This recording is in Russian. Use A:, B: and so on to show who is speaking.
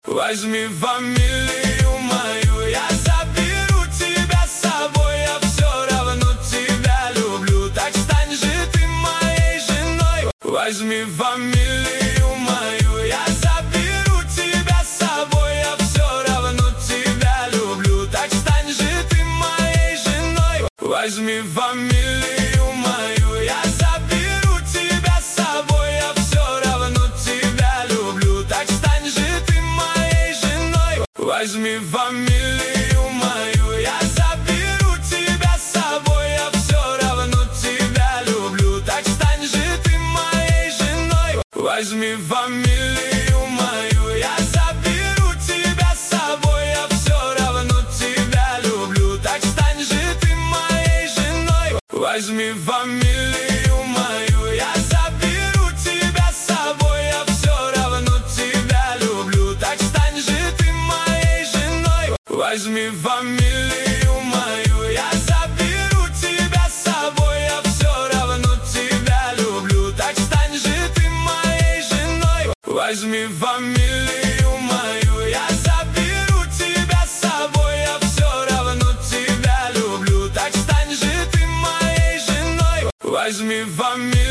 A: Возьми фамилию мою, я заберу тебя с собой. Я все равно тебя люблю, так стань же ты моей женой. Возьми фамилию мою, я заберу тебя с собой. Я все равно тебя люблю, так стань же ты моей женой. Возьми фамилию мою, я заберу тебя с собой. Я все равно тебя люблю, так стань же ты моей женой. Возьми фамилию мою, я заберу тебя с собой. Я все равно тебя люблю, так стань же ты моей женой. Возьми фамилию мою, я заберу тебя с собой. Я все равно тебя люблю, так стань же ты моей женой. Возьми фамилию мою, я заберу тебя с собой. Я все равно тебя люблю, так стань же ты моей женой. Возьми фамилию мою, я заберу тебя с собой. Я все равно тебя люблю, так стань же ты моей женой. Возьми фамилию мою, я заберу тебя с собой. Я все равно тебя люблю, так стань же ты моей женой. Возьми фамилию.